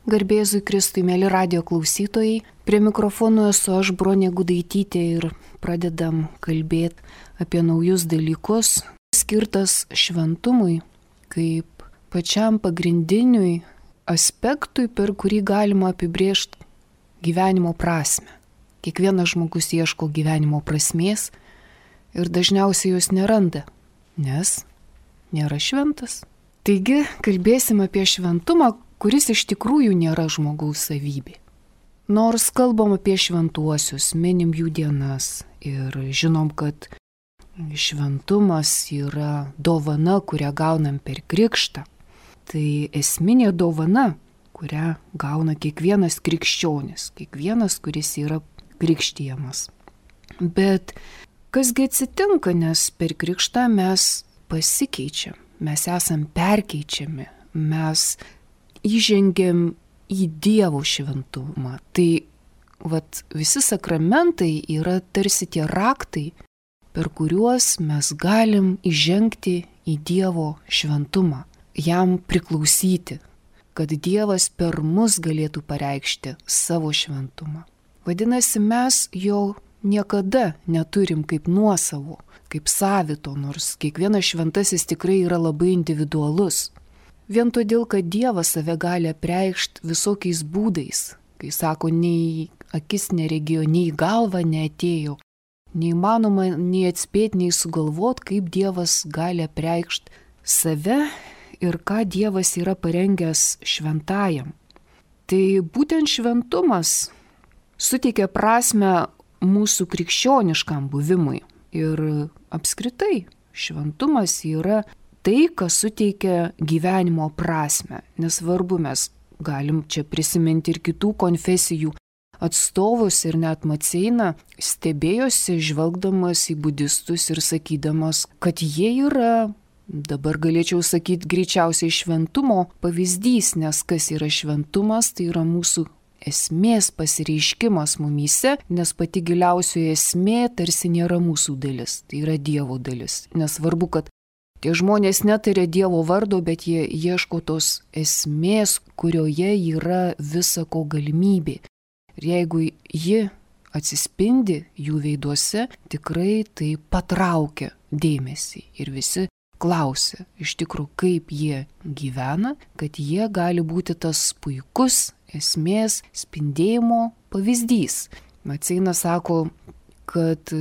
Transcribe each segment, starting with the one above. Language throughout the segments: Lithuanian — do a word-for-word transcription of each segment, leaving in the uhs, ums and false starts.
Garbėzui Kristui, mėly radijo klausytojai, prie mikrofono esu aš, Bronė Gudaitytė, ir pradedam kalbėti apie naujus dalykus, skirtas šventumui, kaip pačiam pagrindiniui aspektui, per kurį galima apibrėžti gyvenimo prasme. Kiekvienas žmogus ieško gyvenimo prasmės ir dažniausiai jos neranda, nes nėra šventas. Taigi, kalbėsim apie šventumą, kuris iš tikrųjų nėra žmogaus savybė. Nors kalbam apie šventuosius, minim jų dienas ir žinom, kad šventumas yra dovana, kurią gaunam per krikštą, tai esminė dovana, kurią gauna kiekvienas krikščionis, kiekvienas, kuris yra krikštijamas. Bet kasgi atsitinka, nes per krikštą mes pasikeičiam, mes esam perkeičiami, mes įžengėm į Dievo šventumą. Tai vat, visi sakramentai yra tarsi tie raktai, per kuriuos mes galim įžengti į Dievo šventumą, jam priklausyti, kad Dievas per mus galėtų pareikšti savo šventumą. Vadinasi, mes jo niekada neturim kaip nuosavo, kaip savito, nors kiekvienas šventasis tikrai yra labai individualus. Vien todėl, kad Dievas save gali apreikšti visokiais būdais, kai sako, nei akis neregėjo, nei galva neatėjo, neįmanoma nei atspėti, nei sugalvot, kaip Dievas gali apreikšti save ir ką Dievas yra parengęs šventajam. Tai būtent šventumas suteikia prasme mūsų krikščioniškam buvimui ir apskritai šventumas yra tai, kas suteikia gyvenimo prasme. Nesvarbu, mes galim čia prisiminti ir kitų konfesijų atstovus ir net Maceina stebėjosi žvelgdamas į budistus ir sakydamas, kad jie yra, dabar galėčiau sakyti, greičiausiai šventumo pavyzdys, nes kas yra šventumas, tai yra mūsų esmės pasireiškimas mumyse, nes pati giliausioji esmė tarsi nėra mūsų dalis, tai yra Dievo dalis. Nesvarbu, kad tie žmonės netaria Dievo vardo, bet jie ieško tos esmės, kurioje yra visa ko galimybė. Ir jeigu ji atsispindi jų veiduose, tikrai tai patraukia dėmesį. Ir visi klausia, iš tikrųjų, kaip jie gyvena, kad jie gali būti tas puikus esmės spindėjimo pavyzdys. Maceina sako, kad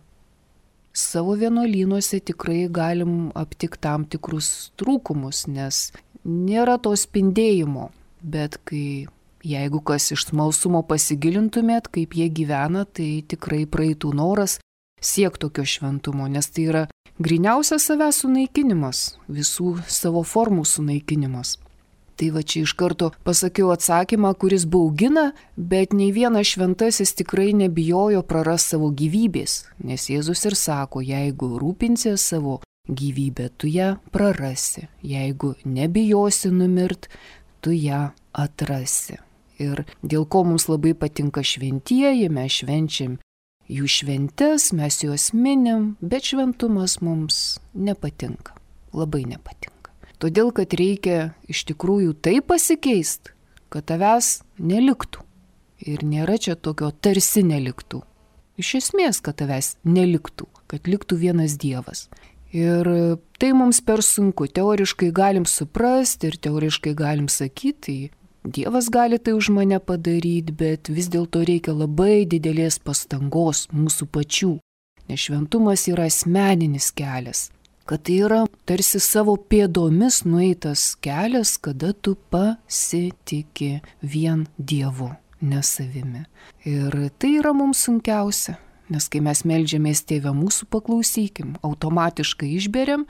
savo vienuolynuose tikrai galim aptikti tam tikrus trūkumus, nes nėra to spindėjimo. Bet kai, jeigu kas iš smalsumo pasigilintumėt, kaip jie gyvena, tai tikrai praeitų noras siekti tokio šventumo, nes tai yra gryniausias savęs sunaikinimas, visų savo formų sunaikinimas. Tai va čia iš karto pasakiau atsakymą, kuris baugina, bet nei vienas šventasis tikrai nebijojo praras savo gyvybės, nes Jėzus ir sako, jeigu rūpinsies savo gyvybę, tu ją prarasi, jeigu nebijosi numirt, tu ją atrasi. Ir dėl ko mums labai patinka šventieji, mes švenčiam jų šventes, mes juos minim, bet šventumas mums nepatinka, labai nepatinka. Todėl, kad reikia iš tikrųjų taip pasikeisti, kad tavęs neliktų. Ir nėra čia tokio tarsi neliktų. Iš esmės, kad tavęs neliktų, kad liktų vienas Dievas. Ir tai mums per sunku. Teoriškai galim suprasti ir teoriškai galim sakyti, Dievas gali tai už mane padaryti, bet vis dėlto reikia labai didelės pastangos mūsų pačių. Nes šventumas yra asmeninis kelias. Kad tai yra tarsi savo pėdomis nueitas kelias, kada tu pasitiki vien Dievu, ne savimi. Ir tai yra mums sunkiausia, nes kai mes meldžiamės Tėve mūsų, paklausykim, automatiškai išberiam,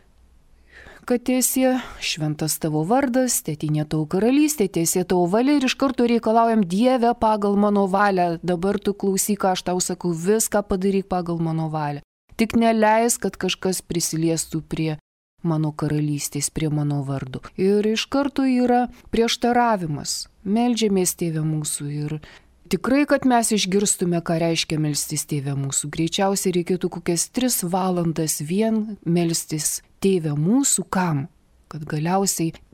kad tiesie šventas tavo vardas, tėtinė tavo karalystė, tiesie tavo valia ir iš karto reikalaujam Dieve pagal mano valią, dabar tu klausyk, ką aš tau sakau, viską padaryk pagal mano valią. Tik neleis, kad kažkas prisiliestų prie mano karalystės, prie mano vardo. Ir iš karto yra prieštaravimas. Meldžiamės Tėve mūsų ir tikrai, kad mes išgirstume, ką reiškia melstis Tėve mūsų. Greičiausiai reikėtų kokias tris valandas vien melstis Tėve mūsų, kam? Kad galiausiai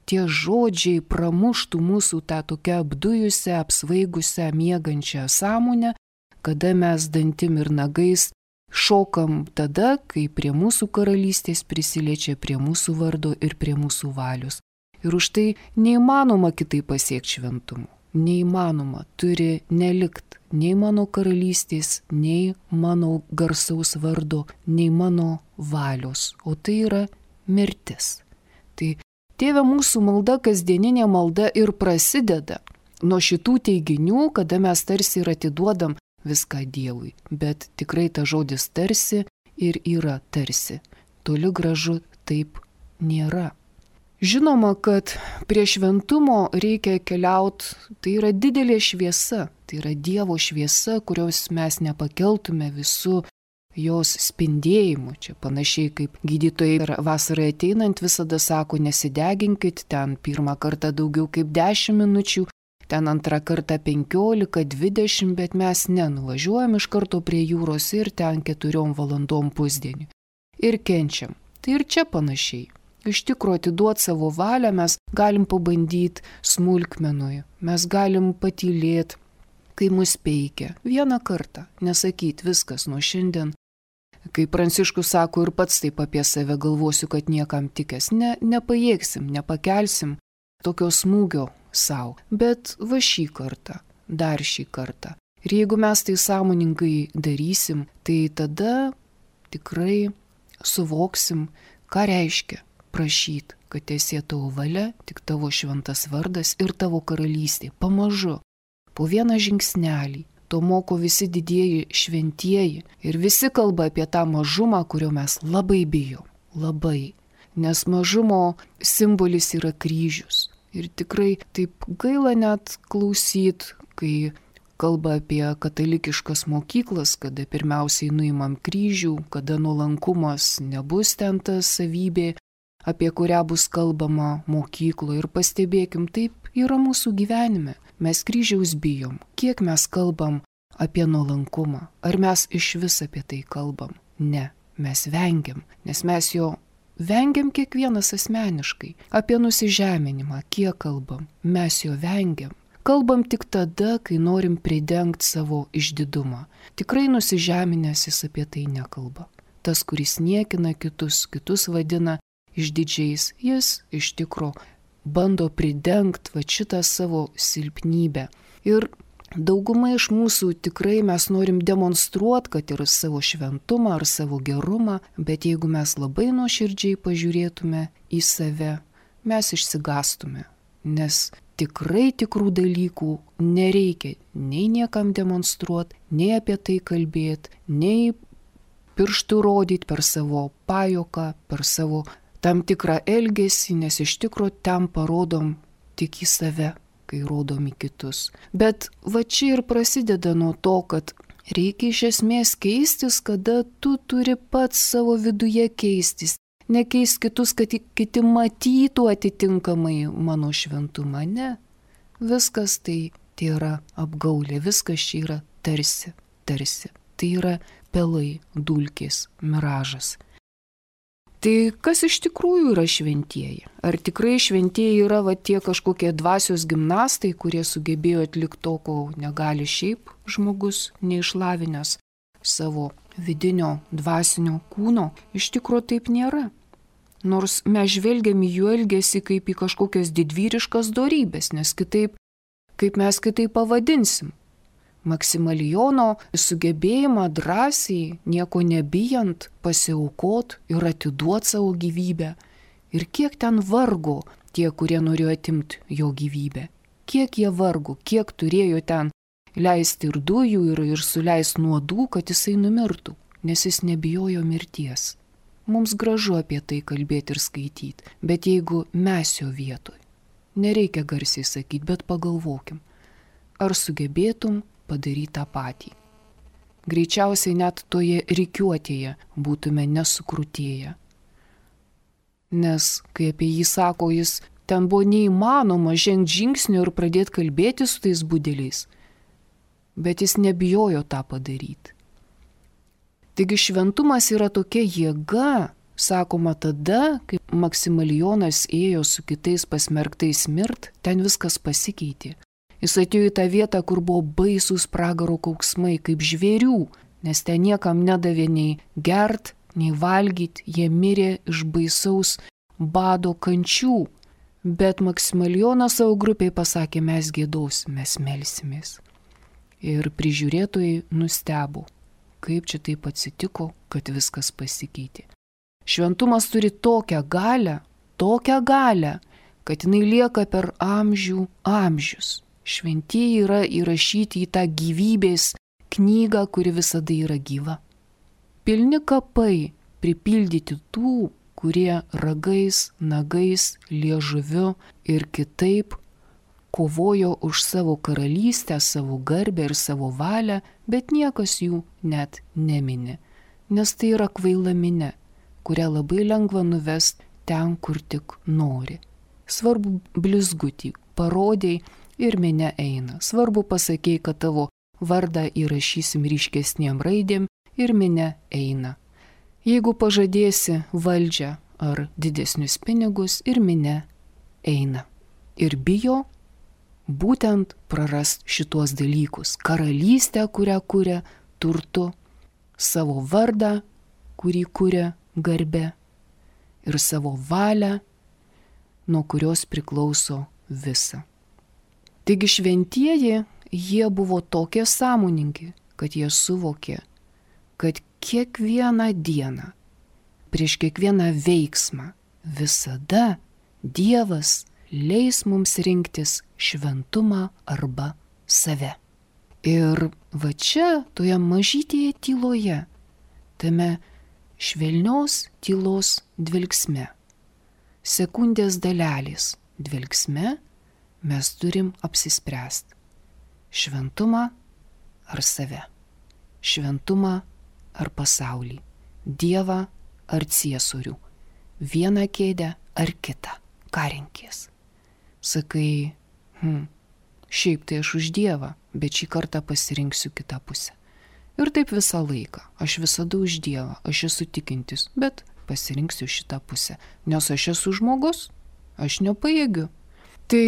tie žodžiai pramuštų mūsų tą tokią apdujusią, apsvaigusią, miegančią sąmonę, kada mes dantim ir nagais šokam tada, kai prie mūsų karalystės prisiliečia prie mūsų vardo ir prie mūsų valios. Ir už tai neįmanoma kitaip pasiekti šventumo. Neįmanoma, turi nelikt nei mano karalystės, nei mano garsaus vardo, nei mano valios. O tai yra mirtis. Tai Tėve, mūsų malda, kasdieninė malda ir prasideda nuo šitų teiginių, kada mes tarsi ir atiduodam viską Dievui. Bet tikrai ta žodis tarsi ir yra tarsi. Toli gražu taip nėra. Žinoma, kad prie šventumo reikia keliauti, tai yra didelė šviesa, tai yra Dievo šviesa, kurios mes nepakeltume visų jos spindėjimu. Čia panašiai kaip gydytojai vasarai ateinant visada sako, nesideginkit, ten pirmą kartą daugiau kaip dešimt minučių, ten antrą kartą penkiolika, dvidešimt, bet mes nenuvažiuojam iš karto prie jūros ir ten keturiom valandom pusdienį. Ir kenčiam. Tai ir čia panašiai. Iš tikrųjų atiduoti savo valią mes galim pabandyti smulkmenui, mes galim patylėti, kai mus peikia. Vieną kartą, nesakyti viskas nuo šiandien. Kai Pranciškus sako ir pats taip apie save galvosiu, kad niekam tikęs, ne, nepajėgsim, nepakelsim tokio smūgio savo. Bet va šį kartą, dar šį kartą. Ir jeigu mes tai sąmoningai darysim, tai tada tikrai suvoksim, ką reiškia prašyti, kad teisė tavo valia, tik tavo šventas vardas ir tavo karalystė. Pamažu, po vieną žingsnelį, to moko visi didieji šventieji ir visi kalba apie tą mažumą, kurio mes labai bijom. Labai. Nes mažumo simbolis yra kryžius. Ir tikrai taip gaila net klausyt, kai kalba apie katalikiškas mokyklas, kada pirmiausiai nuimam kryžių, kada nuolankumas nebus ten ta savybė, apie kurią bus kalbama mokykloje. Ir pastebėkim, taip yra mūsų gyvenime. Mes kryžiaus bijom. Kiek mes kalbam apie nuolankumą? Ar mes iš vis apie tai kalbam? Ne, mes vengiam, nes mes jo vengiam kiekvienas asmeniškai. Apie nusižeminimą kiek kalbam? Mes jo vengiam. Kalbam tik tada, kai norim pridengti savo išdidumą. Tikrai nusižeminęs jis apie tai nekalba. Tas, kuris niekina kitus, kitus vadina išdidžiais, jis iš tikro bando pridengti va šitą savo silpnybę. Ir dauguma iš mūsų tikrai mes norim demonstruoti, kad ir savo šventumą ar savo gerumą, bet jeigu mes labai nuoširdžiai pažiūrėtume į save, mes išsigastume, nes tikrai tikrų dalykų nereikia nei niekam demonstruoti, nei apie tai kalbėti, nei pirštų rodyti per savo pajuoką, per savo tam tikrą elgesį, nes iš tikrųjų ten parodom tik į save, kai rodom į kitus. Bet va čia ir prasideda nuo to, kad reikia iš esmės keistis, kada tu turi pats savo viduje keistis. Nekeis kitus, kad kiti matytų atitinkamai mano šventumą. Ne. Viskas tai, tai yra apgaulė, viskas čia yra tarsi, tarsi. Tai yra pelai, dulkės, miražas. Tai kas iš tikrųjų yra šventieji? Ar tikrai šventieji yra va tie kažkokie dvasios gimnastai, kurie sugebėjo atlikti to, ko negali šiaip žmogus neišlavinęs savo vidinio dvasinio kūno? Iš tikrųjų taip nėra. Nors mes žvelgiam į jų elgesį kaip į kažkokias didvyriškas dorybės, nes kitaip, kaip mes kitaip pavadinsim. Maksimalijono sugebėjimą drąsiai, nieko nebijant, pasiaukot ir atiduot savo gyvybę. Ir kiek ten vargo tie, kurie norėjo atimti jo gyvybę. Kiek jie vargo, kiek turėjo ten leisti ir dujų, ir, ir suleisti nuodų, kad jisai numirtų, nes jis nebijojo mirties. Mums gražu apie tai kalbėti ir skaityti, bet jeigu mes jo vietoj, nereikia garsiai sakyti, bet pagalvokim, ar sugebėtum padaryti tą patį. Greičiausiai net toje rikiuotėje būtume nesukrutėję. Nes, kai apie jį sako, jis ten buvo neįmanoma žengti žingsnių ir pradėti kalbėti su tais budeliais, bet jis nebijojo tą padaryti. Taigi šventumas yra tokia jėga, sakoma, tada, kai Maksimilijonas ėjo su kitais pasmerktais mirt, ten viskas pasikeitė. Jis atėjo į tą vietą, kur buvo baisūs pragaro kauksmai, kaip žvėrių, nes ten niekam nedavė nei gert, nei valgyt, jie mirė iš baisaus bado kančių. Bet Maksimilijonas savo grupiai pasakė, mes gėdosim, mes melsimės. Ir prižiūrėtojai nustebo, kaip čia taip atsitiko, kad viskas pasikeitė. Šventumas turi tokią galę, tokią galę, kad jinai lieka per amžių amžius. Šventieji yra įrašyti į tą gyvybės knygą, kuri visada yra gyva. Pilni kapai pripildyti tų, kurie ragais, nagais, liežuviu ir kitaip kovojo už savo karalystę, savo garbę ir savo valią, bet niekas jų net nemini, nes tai yra kvaila minia, kurią labai lengva nuvest ten, kur tik nori. Svarbu blizgutį parodėjai ir minia eina. Svarbu pasakėjai, kad tavo vardą įrašysim ryškesniem raidėm ir minia eina. Jeigu pažadėsi valdžią ar didesnius pinigus, ir minia eina. Ir bijo būtent prarast šitos dalykus. Karalystę, kurią kuria turtu, savo vardą, kurį kuria garbė, ir savo valią, nuo kurios priklauso visa. Taigi šventieji, jie buvo tokie sąmoningi, kad jie suvokė, kad kiekvieną dieną, prieš kiekvieną veiksmą, visada Dievas leis mums rinktis šventumą arba save. Ir va čia, toje mažytėje tyloje, tame švelnios tylos dvelksme, sekundės dalelės dvelksme, mes turim apsispręsti. Šventumą ar save, šventumą ar pasaulį, Dievą ar ciesorių, vieną kėdę ar kitą, ką renkies. Sakai, hm, šiaip tai aš už Dievą, bet šį kartą pasirinksiu kitą pusę. Ir taip visą laiką, aš visada už Dievą, aš esu tikintis, bet pasirinksiu šitą pusę, nes aš esu žmogus, aš nepajėgiu. Tai,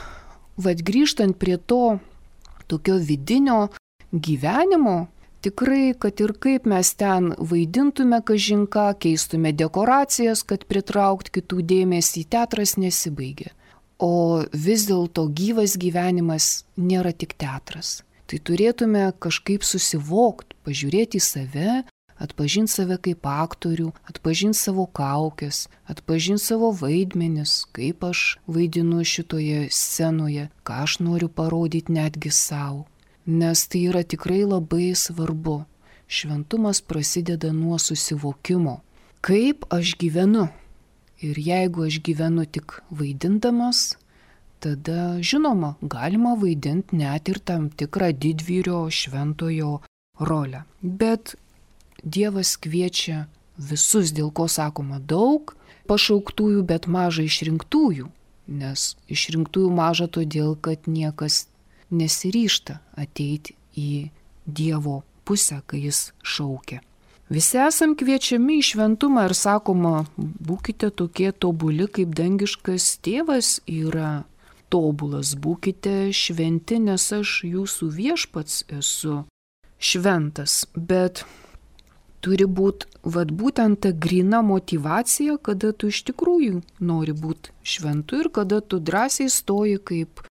vad grįžtant prie to tokio vidinio gyvenimo, tikrai, kad ir kaip mes ten vaidintume kažinką, keistume dekoracijas, kad pritraukt kitų dėmesį, teatras nesibaigia. O vis dėlto gyvas gyvenimas nėra tik teatras. Tai turėtume kažkaip susivokti, pažiūrėti į save, atpažinti save kaip aktorių, atpažinti savo kaukes, atpažinti savo vaidmenis, kaip aš vaidinu šitoje scenoje, ką aš noriu parodyti netgi savo. Nes tai yra tikrai labai svarbu. Šventumas prasideda nuo susivokimo. Kaip aš gyvenu? Ir jeigu aš gyvenu tik vaidindamas, tada, žinoma, galima vaidinti net ir tam tikrą didvyrio šventojo rolę. Bet Dievas kviečia visus, dėl ko sakoma daug pašauktųjų, bet maža išrinktųjų. Nes išrinktųjų maža todėl, kad niekas nesiryžta ateiti į Dievo pusę, kai jis šaukia. Visi esam kviečiami į šventumą ir sakoma, būkite tokie tobuli, kaip dangiškas tėvas yra tobulas, būkite šventi, nes aš jūsų viešpats esu šventas. Bet turi būti vat būtent ta grina motyvacija, kada tu iš tikrųjų nori būti šventu ir kada tu drąsiai stoji, kaip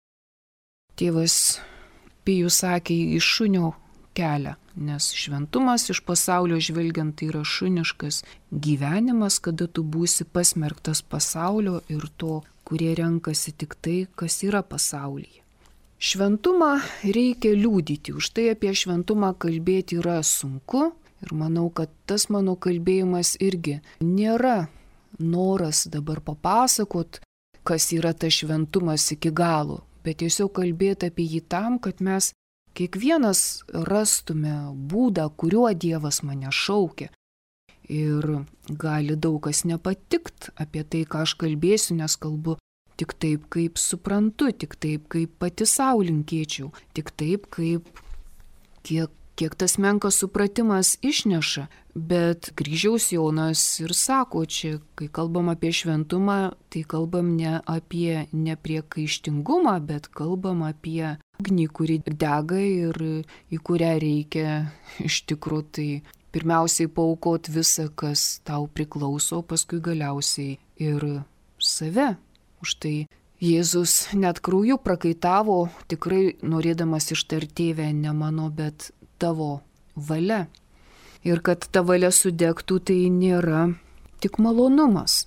tėvas Pijus sakė, į šunio kelią. Nes šventumas iš pasaulio žvelgiant tai yra šuniškas gyvenimas, kada tu būsi pasmerktas pasaulio ir to, kurie renkasi tik tai, kas yra pasaulyje. Šventumą reikia liudyti, už tai apie šventumą kalbėti yra sunku. Ir manau, kad tas mano kalbėjimas irgi nėra noras dabar papasakot, kas yra tas šventumas iki galo, bet tiesiog kalbėti apie jį tam, kad mes kiekvienas rastume būdą, kuriuo Dievas mane šaukia. Ir gali daug kas nepatikt apie tai, ką aš kalbėsiu, nes kalbu tik taip, kaip suprantu, tik taip, kaip pati sau linkėčiau, tik taip, kaip kiek kiek tas menkas supratimas išneša, bet kryžiaus Jonas ir sako, čia, kai kalbam apie šventumą, tai kalbam ne apie nepriekaištingumą, bet kalbam apie ugnį, kuri dega ir į kurią reikia iš tikrųjų tai pirmiausiai paaukot visą, kas tau priklauso, paskui galiausiai ir save. Už tai Jėzus net krauju prakaitavo, tikrai norėdamas ištarti, Tėve, ne mano, bet tavo valia. Ir kad ta valia sudegtų, tai nėra tik malonumas.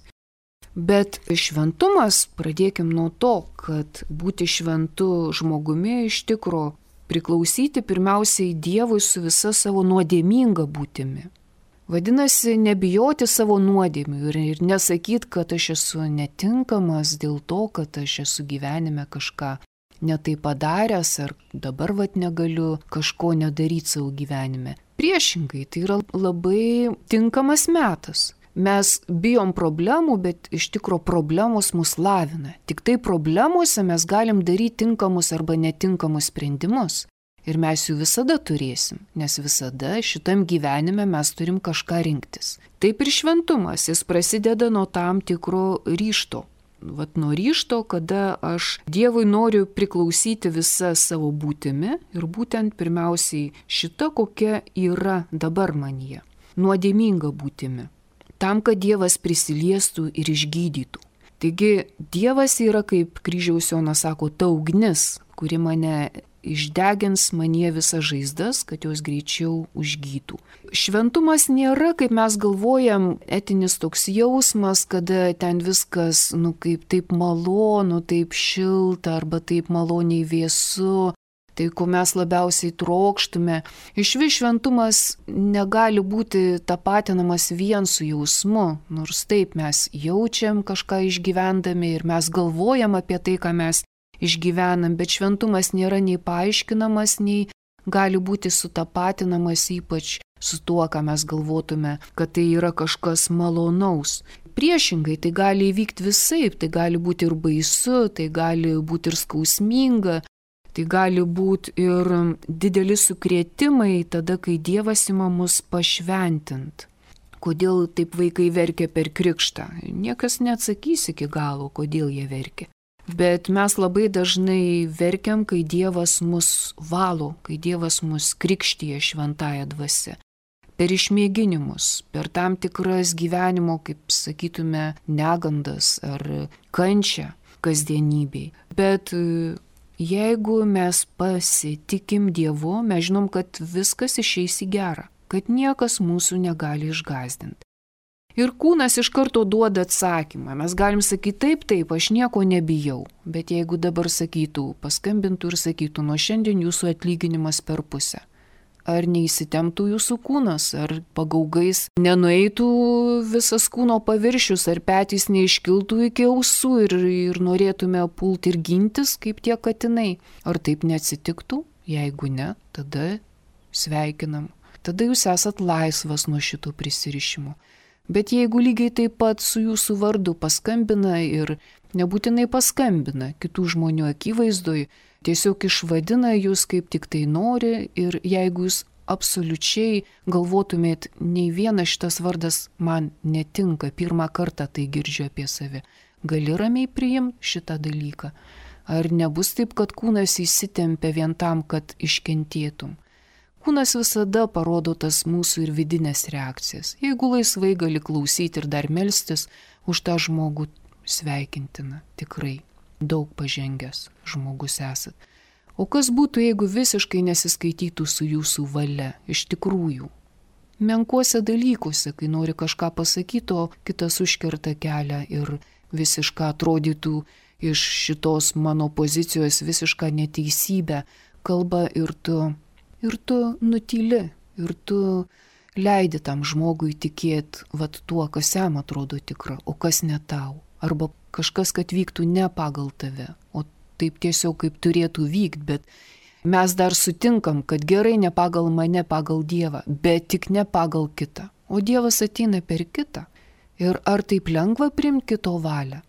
Bet šventumas, pradėkim nuo to, kad būti šventu žmogumi iš tikro priklausyti pirmiausiai Dievui su visa savo nuodėminga būtimi. Vadinasi, nebijoti savo nuodėmių ir, ir nesakyti, kad aš esu netinkamas dėl to, kad aš esu gyvenime kažką netai padaręs ar dabar vat negaliu kažko nedaryti savo gyvenime. Priešingai, tai yra labai tinkamas metas. Mes bijom problemų, bet iš tikro problemos mus lavina. Tik tai problemuose mes galim daryti tinkamus arba netinkamus sprendimus. Ir mes jų visada turėsim, nes visada šitam gyvenime mes turim kažką rinktis. Taip ir šventumas, jis prasideda nuo tam tikro ryžto. Vat nuo ryžto, kada aš Dievui noriu priklausyti visą savo būtimi ir būtent pirmiausiai šita, kokia yra dabar manyje, nuodėminga būtimi, tam, kad Dievas prisiliestų ir išgydytų. Taigi Dievas yra, kaip kryžiaus Jonas sako, ta ugnis, kuri mane išdegins manyje visas žaizdas, kad jos greičiau užgytų. Šventumas nėra, kaip mes galvojam, etinis toks jausmas, kada ten viskas, nu, kaip taip malonu, taip šilta arba taip maloniai vėsu, tai ko mes labiausiai trokštume. Išvis šventumas negali būti tapatinamas vien su jausmu, nors taip mes jaučiam kažką išgyvendami ir mes galvojam apie tai, ką mes išgyvenam, bet šventumas nėra nei paaiškinamas, nei gali būti sutapatinamas ypač su tuo, ką mes galvotume, kad tai yra kažkas malonaus. Priešingai, tai gali įvykti visaip, tai gali būti ir baisu, tai gali būti ir skausminga, tai gali būti ir dideli sukrėtimai tada, kai Dievas ima mus pašventint. Kodėl taip vaikai verkia per krikštą? Niekas neatsakys iki galo, kodėl jie verkia. Bet mes labai dažnai verkiam, kai Dievas mus valo, kai Dievas mus krikštyje šventąja dvasia. Per išmėginimus, per tam tikras gyvenimo, kaip sakytume, negandas ar kančią kasdienybei. Bet jeigu mes pasitikim Dievu, mes žinom, kad viskas išeis į gerą, kad niekas mūsų negali išgąsdinti. Ir kūnas iš karto duoda atsakymą. Mes galim sakyti taip, taip, aš nieko nebijau. Bet jeigu dabar sakytų, paskambintų ir sakytų, nuo šiandien jūsų atlyginimas per pusę. Ar neįsitemptų jūsų kūnas, ar pagaugais nenueitų visas kūno paviršius, ar petys neiškiltų iki ausų ir, ir norėtume pulti ir gintis kaip tie katinai. Ar taip neatsitiktų? Jeigu ne, tada sveikinam. Tada jūs esat laisvas nuo šito prisirišimo. Bet jeigu lygiai taip pat su jūsų vardu paskambina ir nebūtinai paskambina kitų žmonių akivaizdoj, tiesiog išvadina jūs kaip tik tai nori ir jeigu jūs absoliučiai galvotumėt, nei vienas šitas vardas man netinka, pirmą kartą tai girdžiu apie save, gali ramiai priimti šitą dalyką? Ar nebus taip, kad kūnas įsitempia vien tam, kad iškentėtum? Kūnas visada parodo tas mūsų ir vidinės reakcijas. Jeigu laisvai gali klausyti ir dar melstis, už tą žmogų sveikintina. Tikrai daug pažengęs žmogus esat. O kas būtų, jeigu visiškai nesiskaitytų su jūsų valia, iš tikrųjų? Menkuose dalykuose, kai nori kažką pasakyti, o kitas užkerta kelią ir visiškai atrodytų iš šitos mano pozicijos visišką neteisybę, kalba ir tu... Ir tu nutyli, ir tu leidi tam žmogui tikėti vat tuo, kas jam atrodo tikra, o kas ne tau. Arba kažkas, kad vyktų ne pagal tave, o taip tiesiog kaip turėtų vykti, bet mes dar sutinkam, kad gerai ne pagal mane, pagal Dievą, bet tik ne pagal kitą. O Dievas ateina per kitą. Ir ar taip lengva priimti kito valią?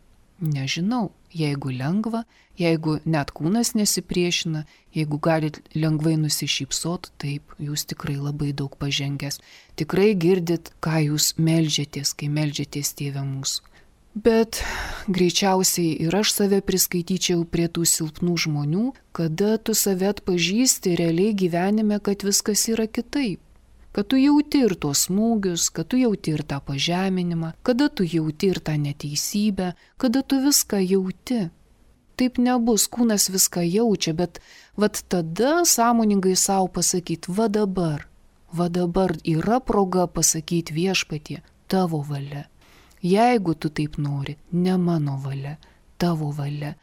Nežinau, jeigu lengva, jeigu net kūnas nesipriešina, jeigu galit lengvai nusišypsot, taip, jūs tikrai labai daug pažengęs. Tikrai girdit, ką jūs meldžiatės, kai meldžiatės Tėve mūsų. Bet greičiausiai ir aš save priskaityčiau prie tų silpnų žmonių, kada tu save atpažįsti realiai gyvenime, kad viskas yra kitaip. Kad tu jauti ir tuos smūgius, kad tu jauti ir tą pažeminimą, kada tu jauti ir tą neteisybę, kada tu viską jauti. Taip nebus, kūnas viską jaučia, bet vat tada sąmoningai savo pasakyti, va dabar, va dabar yra proga pasakyti Viešpatie, tavo valia. Jeigu tu taip nori, ne mano valia, tavo valia.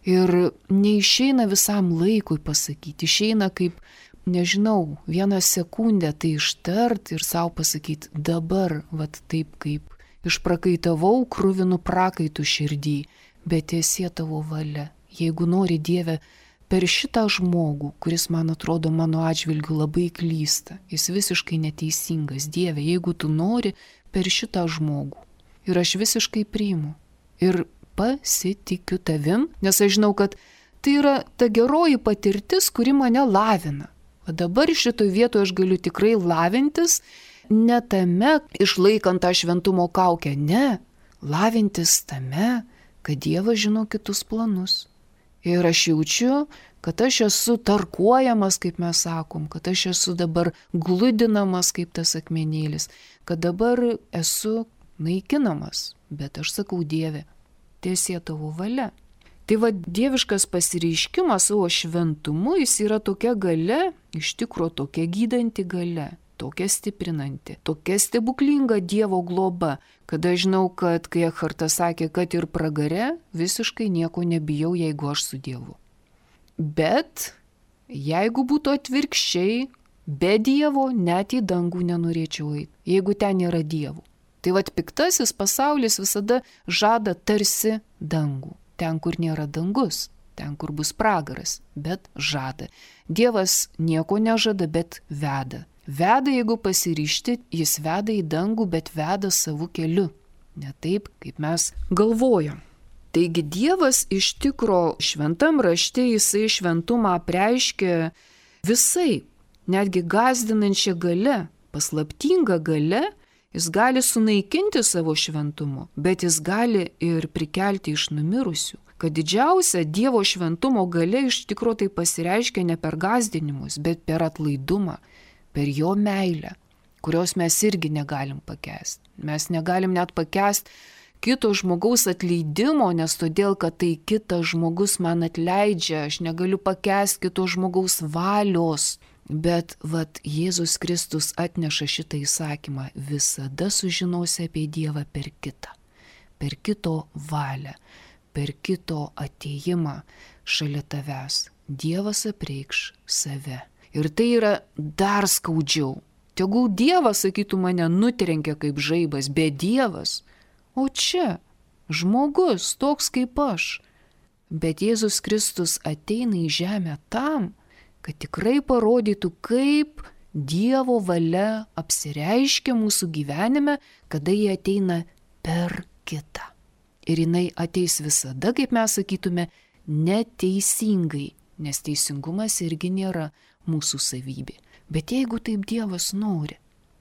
Ir neišeina visam laikui pasakyti, išeina kaip, nežinau, vieną sekundę tai ištart ir savo pasakyti dabar, vat taip kaip išprakaitavau kruvinu prakaitų širdį, bet esie tavo valia. Jeigu nori Dieve, per šitą žmogų, kuris man atrodo mano atžvilgiu labai klysta, jis visiškai neteisingas, Dieve, jeigu tu nori per šitą žmogų. Ir aš visiškai priimu. Ir pasitikiu tavim, nes aš žinau, kad tai yra ta geroji patirtis, kuri mane lavina. O dabar šitoje vietoje aš galiu tikrai lavintis, ne tame išlaikant tą šventumo kaukę, ne, lavintis tame, kad Dievas žino kitus planus. Ir aš jaučiu, kad aš esu tarkuojamas, kaip mes sakom, kad aš esu dabar gludinamas kaip tas akmenėlis, kad dabar esu naikinamas, bet aš sakau Dieve, tiesie tavo valia. Tai va, dieviškas pasireiškimas savo šventumu, jis yra tokia galia, iš tikro tokia gydanti galia, tokia stiprinanti, tokia stebuklinga Dievo globa, kad aš žinau, kad kai Echartas sakė, kad ir pragare, visiškai nieko nebijau, jeigu aš su Dievu. Bet jeigu būtų atvirkščiai, be Dievo net į dangų nenorėčiau eiti, jeigu ten nėra Dievų. Tai va, piktasis pasaulis visada žada tarsi dangų. Ten, kur nėra dangus, ten, kur bus pragaras, bet žada. Dievas nieko nežada, bet veda. Veda, jeigu pasiryžti, jis veda į dangų, bet veda savo keliu. Ne taip, kaip mes galvojam. Taigi Dievas iš tikro šventam rašte, jisai šventumą apreiškia visai, netgi gąsdinančia galia, paslaptinga galia. Jis gali sunaikinti savo šventumu, bet jis gali ir prikelti iš numirusių. Kad didžiausia Dievo šventumo galia iš tikro tai pasireiškia ne per gąsdinimus, bet per atlaidumą, per jo meilę, kurios mes irgi negalim pakęsti. Mes negalim net pakęsti kito žmogaus atleidimo, nes todėl, kad tai kitas žmogus man atleidžia, aš negaliu pakęsti kito žmogaus valios. Bet vat Jėzus Kristus atneša šitą įsakymą, visada sužinosi apie Dievą per kitą, per kito valią, per kito atėjimą šalia tavęs. Dievas apreikš save. Ir tai yra dar skaudžiau. Tegul Dievas, sakytų, mane nutrenkia kaip žaibas, bet Dievas, o čia žmogus toks kaip aš. Bet Jėzus Kristus ateina į žemę tam, kad tikrai parodytų, kaip Dievo valia apsireiškia mūsų gyvenime, kada jie ateina per kitą. Ir jinai ateis visada, kaip mes sakytume, neteisingai, nes teisingumas irgi nėra mūsų savybė. Bet jeigu taip Dievas nori,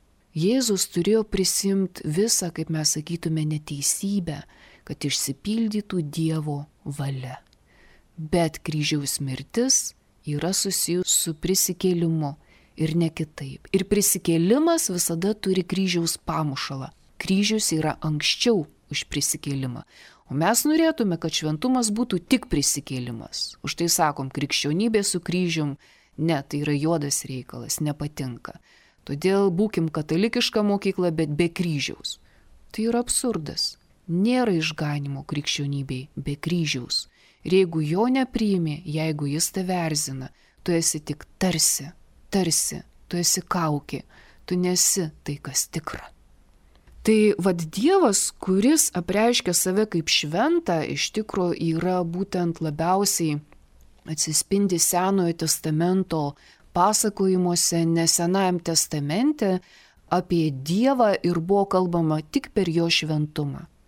Jėzus turėjo prisimti visą, kaip mes sakytume, neteisybę, kad išsipildytų Dievo valia. Bet kryžiaus mirtis yra susijus su prisikėlimu ir ne kitaip. Ir prisikėlimas visada turi kryžiaus pamušalą. Kryžius yra anksčiau už prisikėlimą. O mes norėtume, kad šventumas būtų tik prisikėlimas. Už tai sakom, krikščionybė su kryžium, ne, tai yra juodas reikalas, nepatinka. Todėl būkim katalikiška mokykla, bet be kryžiaus. Tai yra absurdas. Nėra išganimo krikščionybei be kryžiaus. Ir jeigu jo nepriimi, jeigu jis tave erzina, tu esi tik tarsi, tarsi, tu esi kaukė, tu nesi tai, kas tikra. Tai vad Dievas, kuris apreiškia save kaip šventą, iš tikro yra būtent labiausiai atsispindi Senojo testamento pasakojimuose, nes Senajam testamente apie Dievą ir buvo kalbama tik per jo šventumą.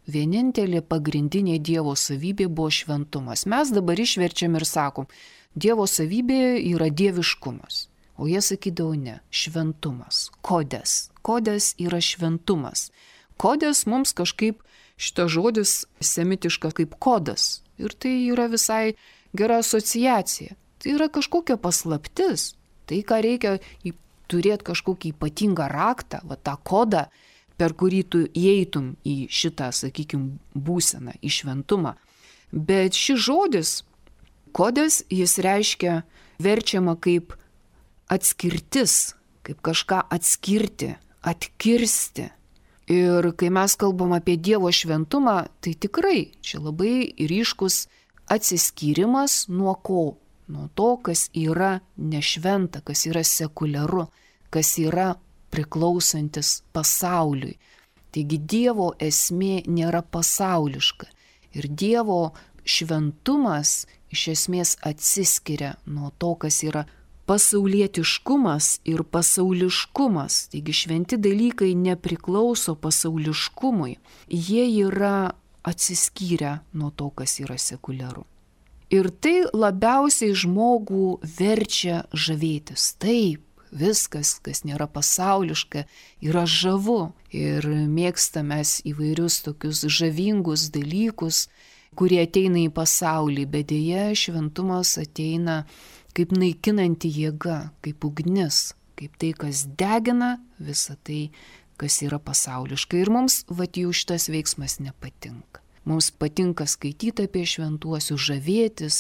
vienintelė pagrindinė Dievo savybė buvo šventumas. Mes dabar išverčiam ir sakom, Dievo savybė yra dieviškumas. O jie sakydavo ne, šventumas, kodes. Kodes yra šventumas. Kodes mums kažkaip šitas žodis semitiška kaip kodas. Ir tai yra visai gera asociacija. Tai yra kažkokia paslaptis. Tai, ką reikia turėti kažkokį ypatingą raktą, va tą kodą, per kurį tu įeitum į šitą, sakykime, būseną, į šventumą. Bet šis žodis, kodas, jis reiškia verčiama kaip atskirtis, kaip kažką atskirti, atkirsti. Ir kai mes kalbam apie Dievo šventumą, tai tikrai čia labai ryškus atsiskyrimas nuo ko? Nuo to, kas yra nešventa, kas yra sekuliaru, kas yra priklausantis pasauliui. Taigi Dievo esmė nėra pasauliška. Ir Dievo šventumas iš esmės atsiskiria nuo to, kas yra pasaulietiškumas ir pasauliškumas. Taigi šventi dalykai nepriklauso pasauliškumui. Jie yra atsiskyrę nuo to, kas yra sekuliaru. Ir tai labiausiai žmogų verčia žavėtis. Taip, viskas, kas nėra pasauliška, yra žavu. Ir mėgstamės įvairius tokius žavingus dalykus, kurie ateina į pasaulį, bet dėja šventumas ateina kaip naikinanti jėga, kaip ugnis, kaip tai, kas degina visą tai, kas yra pasauliška. Ir mums vat jau šitas veiksmas nepatinka. Mums patinka skaityti apie šventuosius, žavėtis,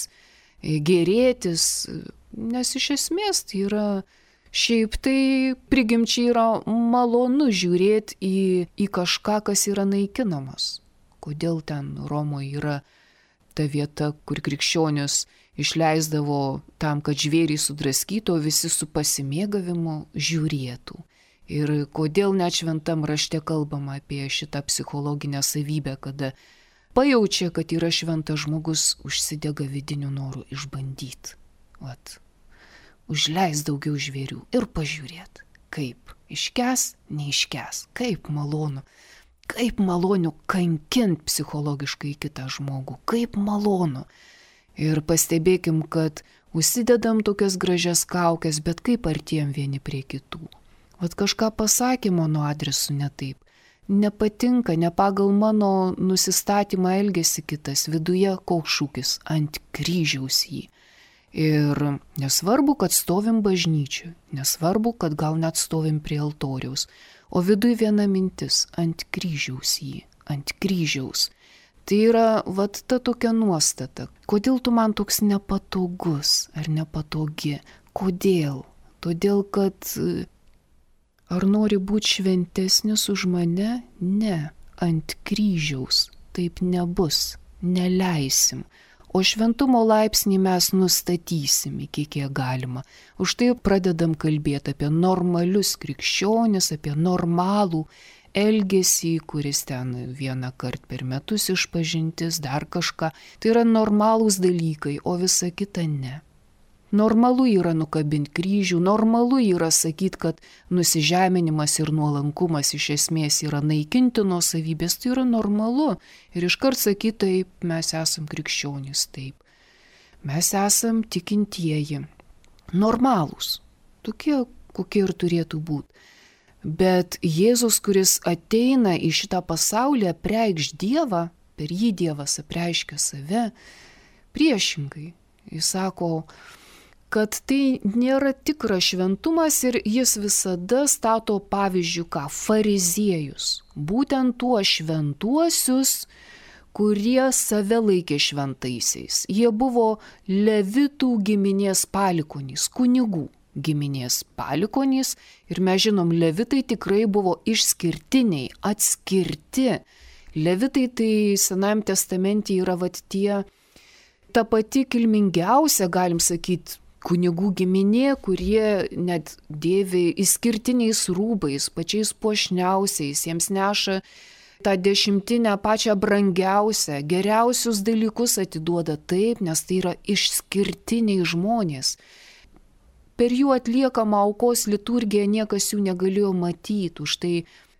gėrėtis, nes iš esmės tai yra, šiaip tai prigimčiai yra malonu žiūrėti į, į kažką, kas yra naikinamas. Kodėl ten Romoje yra ta vieta, kur krikščionius išleisdavo tam, kad žvėrį sudraskytų, o visi su pasimėgavimu žiūrėtų. Ir kodėl net šventam rašte kalbama apie šitą psichologinę savybę, kada pajaučia, kad yra šventas žmogus, užsidega vidiniu noru išbandyti. Vat, užleis daugiau žvėrių ir pažiūrėt, kaip iškęs, neiškęs, kaip malonu. Kaip malonu kankinti psichologiškai kitą žmogų, kaip malonu. Ir pastebėkim, kad užsidedam tokias gražias kaukės, bet kaip artėjam vieni prie kitų. Vat kažką pasakė mano adresu ne taip. Nepatinka, ne pagal mano nusistatymą elgesi kitas, viduje koks šūkis, ant kryžiaus jį. Ir nesvarbu, kad stovim bažnyčiui, nesvarbu, kad gal net stovim prie altoriaus, o viduj viena mintis, ant kryžiaus jį, ant kryžiaus. Tai yra vat ta tokia nuostata. Kodėl tu man toks nepatogus ar nepatogi? Kodėl? Todėl, kad ar nori būti šventesnis už mane? Ne, ant kryžiaus taip nebus, neleisim. O šventumo laipsnį mes nustatysim iki kiek galima. Už tai pradedam kalbėti apie normalius krikščionis, apie normalų elgesį, kuris ten vieną kartą per metus išpažintis, dar kažką. Tai yra normalūs dalykai, o visa kita ne. Normalu yra nukabinti kryžių, normalu yra sakyti, kad nusižeminimas ir nuolankumas iš esmės yra naikintinos savybės, tai yra normalu. Ir iškart sakyti, taip, mes esam krikščionys, taip. Mes esam tikintieji, normalūs, tokie, kokie ir turėtų būti. Bet Jėzus, kuris ateina į šitą pasaulį, apreikš Dievą, per jį Dievas apreiškia save, priešingai. Jis sako, kad tai nėra tikras šventumas ir jis visada stato pavyzdžių, ką fariziejus, būtent tuos šventuosius, kurie save laikė šventaisiais. Jie buvo levitų giminės palikonys, kunigų giminės palikonys ir mes žinom, levitai tikrai buvo išskirtiniai, atskirti. Levitai tai Senajam testamente yra vat tie, ta pati kilmingiausia, galim sakyti, kunigų giminė, kurie net dėvi išskirtiniais rūbais, pačiais puošniausiais, jiems neša tą dešimtinę pačią brangiausią, geriausius dalykus atiduoda taip, nes tai yra išskirtiniai žmonės. Per jų atliekamą aukos liturgiją niekas jų negalėjo matyti, už tai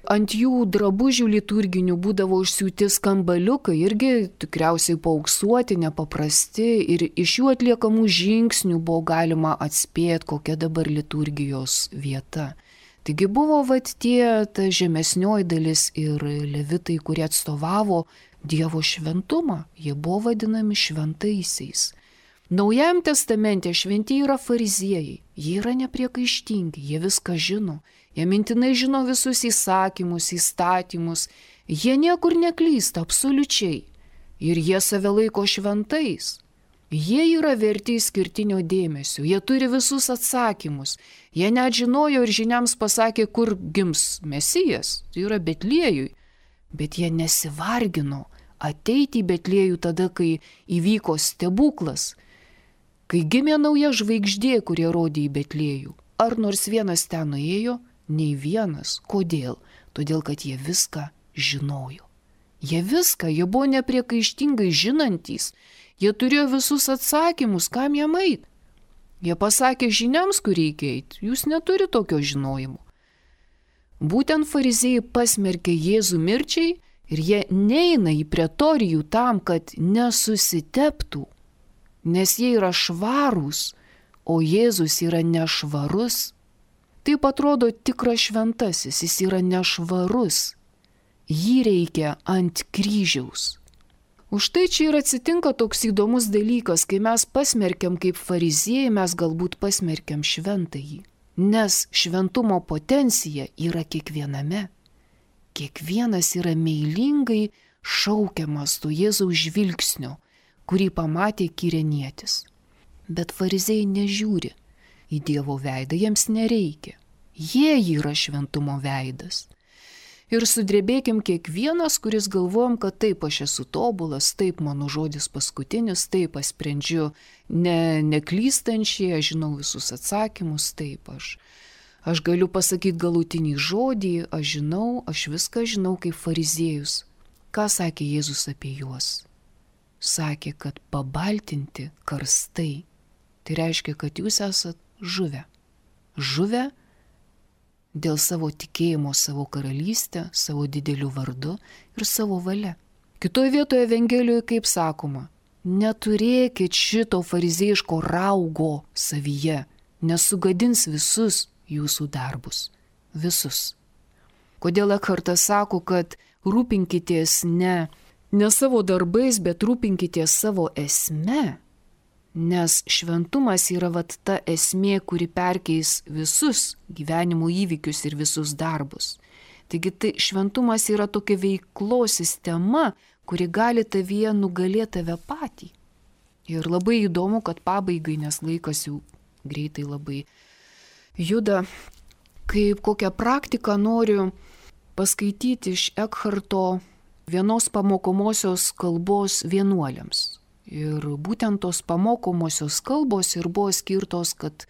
ant jų drabužių liturginių būdavo užsiūti skambaliukai, irgi tikriausiai paauksuoti, nepaprasti, ir iš jų atliekamų žingsnių buvo galima atspėti, kokia dabar liturgijos vieta. Taigi buvo vat tie, ta žemesnioji dalis ir levitai, kurie atstovavo Dievo šventumą, jie buvo vadinami šventaisiais. Naujajam testamente šventieji yra fariziejai, jie yra nepriekaištingi, jie viską žino, jie mintinai žino visus įsakymus, įstatymus, jie niekur neklysta absoliučiai ir jie save laiko šventais. Jie yra verti išskirtinio dėmesio, jie turi visus atsakymus, jie net žinojo ir žiniams pasakė, kur gims Mesijas, tai yra Betliejui, bet jie nesivargino ateiti į Betliejų tada, kai įvyko stebuklas, kai gimė nauja žvaigždė, kurie rodė į Betliejų. Ar nors vienas ten nuėjo? Nei vienas. Kodėl? Todėl, kad jie viską žinojo. Jie viską, jie buvo nepriekaištingai žinantys. Jie turėjo visus atsakymus, kam jam eit. Jie pasakė žiniams, kur reikia eit. Jūs neturi tokio žinojimo. Būtent fariziejai pasmerkė Jėzų mirčiai ir jie neina į pretorijų tam, kad nesusiteptų, nes jie yra švarūs, o Jėzus yra nešvarus. Taip atrodo tikras šventasis, jis yra nešvarus. Jį reikia ant kryžiaus. Už tai čia ir atsitinka toks įdomus dalykas, kai mes pasmerkiam kaip fariziejai, mes galbūt pasmerkiam šventąjį. Nes šventumo potencija yra kiekviename. Kiekvienas yra meilingai šaukiamas to Jėzaus žvilgsnio, kurį pamatė Kirenietis. Bet fariziejai nežiūri į Dievo veidą, jiems nereikia. Jie yra šventumo veidas. Ir sudrebėkim kiekvienas, kuris galvojam, kad taip aš esu tobulas, taip mano žodis paskutinis, taip aš sprendžiu ne, neklystančiai, aš žinau visus atsakymus, taip aš. Aš galiu pasakyti galutinį žodį, aš žinau, aš viską žinau kaip fariziejus. Ką sakė Jėzus apie juos? Sakė, kad pabaltinti karstai. Tai reiškia, kad jūs esat žuvę. Žuvę dėl savo tikėjimo, savo karalystę, savo dideliu vardu ir savo valia. Kitoje vietoje Evangelijoje kaip sakoma, neturėkit šito fariziejiško raugo savyje, nesugadins visus jūsų darbus. Visus. Kodėl Ekhartas sako, kad rūpinkitės ne, ne savo darbais, bet rūpinkitės savo esme? Nes šventumas yra vat ta esmė, kuri perkeis visus gyvenimo įvykius ir visus darbus. Taigi tai šventumas yra tokia veiklos sistema, kuri gali tavyje nugalėti tave patį. Ir labai įdomu, kad pabaigai, nes laikas jau greitai labai juda, kaip kokią praktiką noriu paskaityti iš Ekharto vienos pamokomosios kalbos vienuoliams. Ir būtent tos pamokomosios kalbos ir buvo skirtos, kad,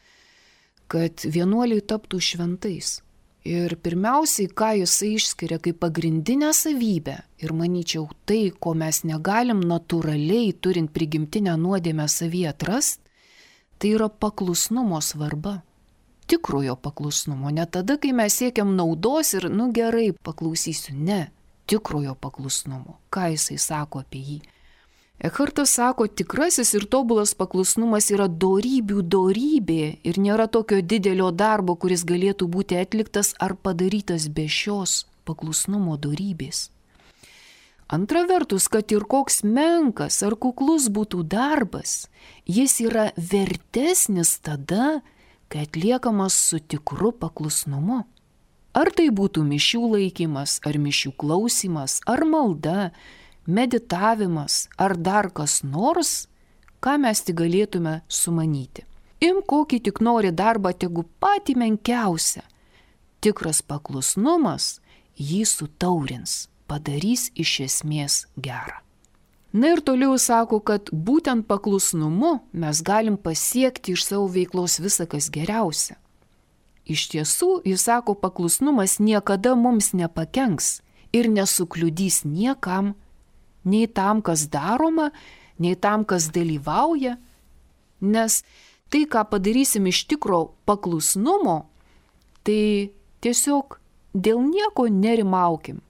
kad vienuoliai taptų šventais. Ir pirmiausiai, ką jisai išskiria kaip pagrindinę savybę, ir manyčiau tai, ko mes negalim natūraliai, turint prigimtinę nuodėmę savyje atrast, tai yra paklusnumo svarba. Tikrojo paklusnumo, ne tada, kai mes siekiam naudos ir, nu gerai, paklausysiu, ne, tikrojo paklusnumo. Ką jisai sako apie jį? Ekhartas sako, tikrasis ir tobulas paklusnumas yra dorybių dorybė ir nėra tokio didelio darbo, kuris galėtų būti atliktas ar padarytas be šios paklusnumo dorybės. Antra vertus, kad ir koks menkas ar kuklus būtų darbas, jis yra vertesnis tada, kai atliekamas su tikru paklusnumu. Ar tai būtų mišių laikymas, ar mišių klausimas, ar malda, meditavimas ar dar kas nors, ką mes tik galėtume sumanyti. Im kokį tik nori darbą, tegu patį menkiausią. Tikras paklusnumas jį sutaurins, padarys iš esmės gerą. Na ir toliau sako, kad būtent paklusnumu mes galim pasiekti iš savo veiklos visą, kas geriausia. Iš tiesų, jis sako, paklusnumas niekada mums nepakenks ir nesukliudys niekam, nei tam, kas daroma, nei tam, kas dalyvauja, nes tai, ką padarysim iš tikro paklusnumo, tai tiesiog dėl nieko nerimaukim.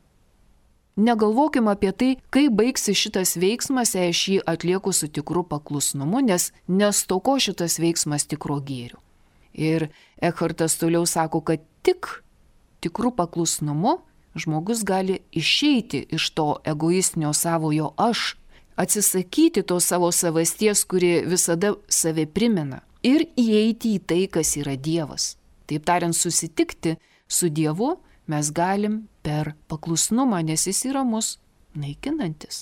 Negalvokim apie tai, kaip baigsi šitas veiksmas, jei aš jį atlieku su tikru paklusnumu, nes nestoko šitas veiksmas tikro gėrio. Ir Ekhartas toliau sako, kad tik tikru paklusnumu žmogus gali išeiti iš to egoistinio savojo aš, atsisakyti to savo savasties, kuri visada save primena, ir įeiti į tai, kas yra Dievas. Taip tariant, susitikti su Dievu mes galim per paklusnumą, nes jis yra mus naikinantis.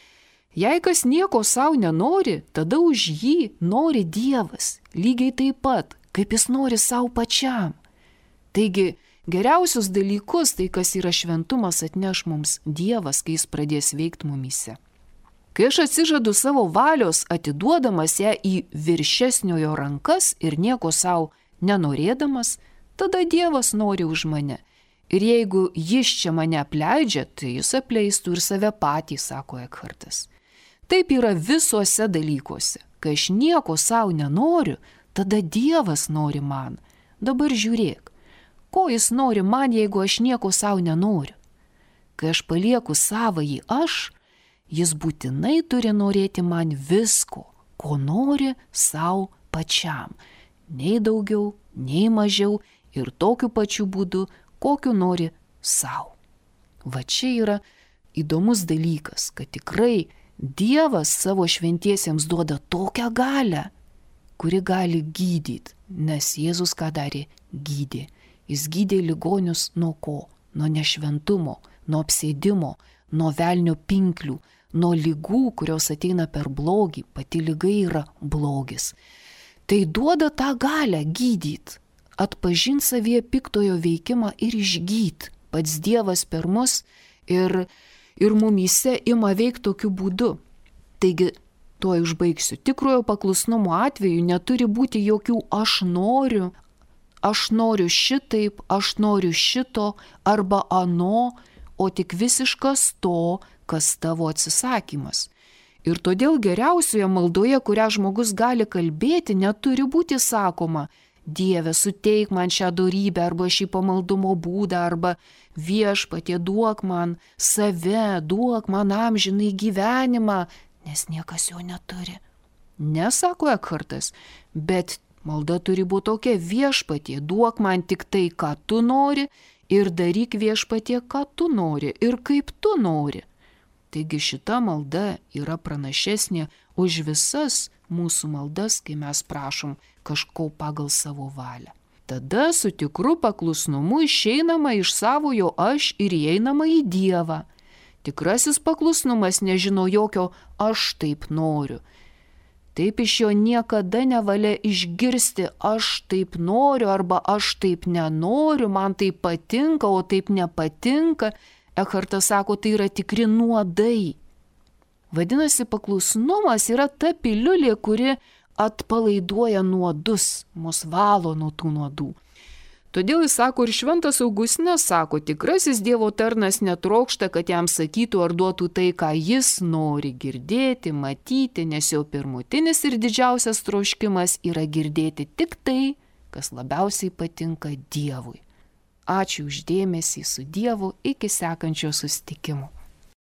Jei kas nieko savo nenori, tada už jį nori Dievas, lygiai taip pat, kaip jis nori savo pačiam. Taigi, geriausius dalykus, tai kas yra šventumas, atneš mums Dievas, kai jis pradės veikti mumyse. Kai aš atsižadu savo valios, atiduodamas ją į viršesniojo rankas ir nieko savo nenorėdamas, tada Dievas nori už mane. Ir jeigu jis čia mane apleidžia, tai jis apleistų ir save patį, sako Ekhartas. Taip yra visuose dalykuose. Kai aš nieko savo nenoriu, tada Dievas nori man. Dabar žiūrėk, ko jis nori man, jeigu aš nieko savo nenoriu. Kai aš palieku savąjį aš, jis būtinai turi norėti man visko, ko nori savo pačiam. Nei daugiau, nei mažiau ir tokiu pačiu būdu, kokiu nori savo. Va čia yra įdomus dalykas, kad tikrai Dievas savo šventiesiems duoda tokią galią, kuri gali gydyti, nes Jėzus ką darė? Gydė. Jis gydė ligonius nuo ko? Nuo nešventumo, nuo apsėdimo, nuo velnio pinklių, nuo lygų, kurios ateina per blogį. Pati lyga yra blogis. Tai duoda tą galią gydyti, atpažinti savyje piktojo veikimą ir išgydyti. Pats Dievas per mus ir, ir mumyse ima veikti tokiu būdu. Taigi, tuo užbaigsiu. Tikrojo paklusnumo atveju neturi būti jokių aš noriu, aš noriu šitaip, aš noriu šito arba ano, o tik visiškas to, kas tavo atsisakymas. Ir todėl geriausioje maldoje, kurią žmogus gali kalbėti, neturi būti sakoma: Dieve, suteik man šią dorybę arba šį pamaldumo būdą arba Viešpatie, duok man save, duok man amžinai gyvenimą, nes niekas jo neturi. Nesako Ekhartas, bet malda turi būti tokia: Viešpatie, duok man tik tai, ką tu nori ir daryk Viešpatie, ką tu nori ir kaip tu nori. Taigi šita malda yra pranašesnė už visas mūsų maldas, kai mes prašom kažko pagal savo valią. Tada su tikru paklusnumu išeinama iš savojo aš ir įeinama į Dievą. Tikrasis paklusnumas nežino jokio aš taip noriu. Taip iš jo niekada nevalia išgirsti aš taip noriu arba aš taip nenoriu, man taip patinka, o taip nepatinka. Ekhartas sako, tai yra tikri nuodai. Vadinasi, paklusnumas yra ta piliulė, kuri atpalaiduoja nuodus, mus valo nuo tų nuodų. Todėl jis sako, ir šventas Augustinas sako, tikrasis Dievo tarnas netrokšta, kad jam sakytų ar duotų tai, ką jis nori girdėti, matyti, nes jo pirmutinis ir didžiausias troškimas yra girdėti tik tai, kas labiausiai patinka Dievui. Ačiū už dėmesį, su Dievu, iki sekančio susitikimo.